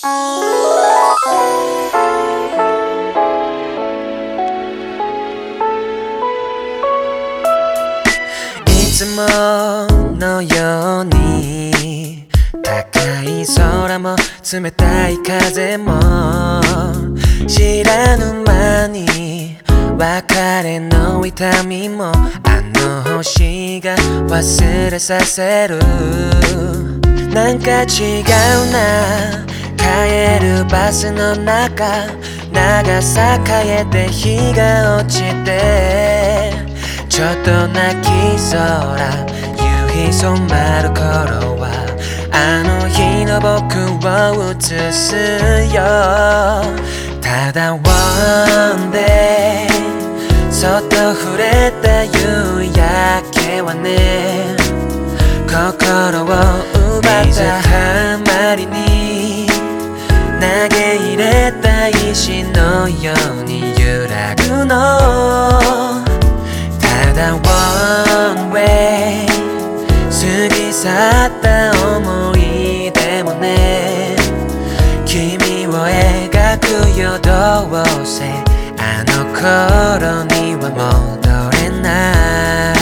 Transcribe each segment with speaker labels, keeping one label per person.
Speaker 1: いつものように高い空も冷たい風も知らぬ間に別れの痛みもあの星が忘れさせる。なんか違うな、帰るバスの中長さ変えて日が落ちてちょっと泣きそうな夕日染まる頃はあの日の僕を映すよ。ただ One day そっと触れた夕焼けはね心を奪ったあまりに投げ入れた石のように揺らぐの。ただ One way 過ぎ去った思い出もね君を描くよ。どうせあの頃には戻れない。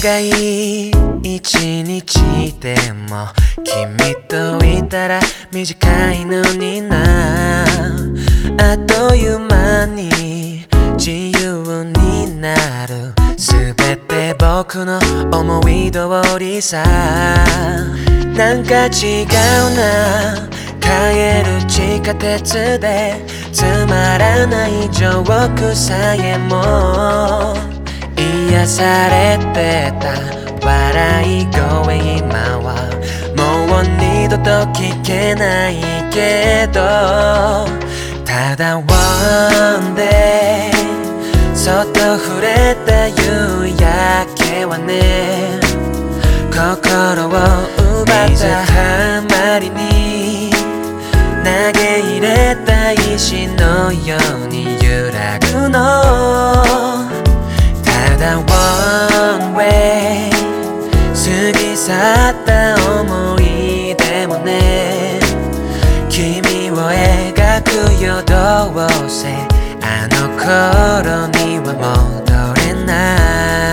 Speaker 1: 長い一日でも君といたら短いのにな。あっという間に自由になる。すべて僕の思い通りさ。なんか違うな、帰る地下鉄でつまらないジョークさえも癒されてた笑い声今はもう二度と聞けないけどただ One day そっと触れた夕焼けはね心を奪ったあまりに投げ入れた石のように揺らぐの。ただ One way 過ぎ去った思い出もね君を描くよ。どうせあの頃には戻れない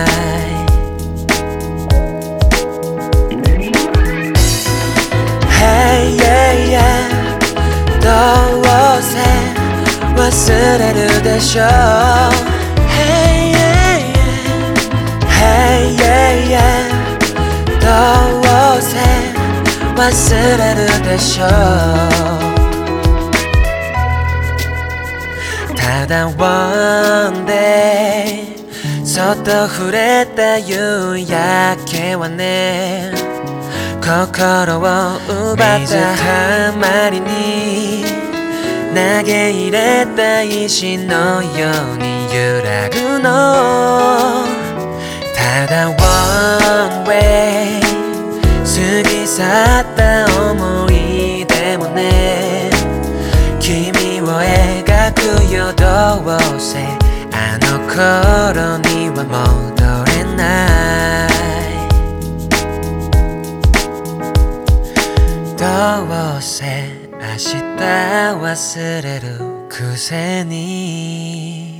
Speaker 1: 。Hey yeah yeah どうせ忘れるでしょう。Hey yeah yeah Hey yeah yeah どうせ忘れるでしょう。ただ One day そっと触れた夕焼けはね心を奪ったあまりに投げ入れた石のように揺らぐの。ただ One way 過ぎ去った思い出もね君を描くよ。どうせあの頃には戻れない。どうせ明日忘れるくせに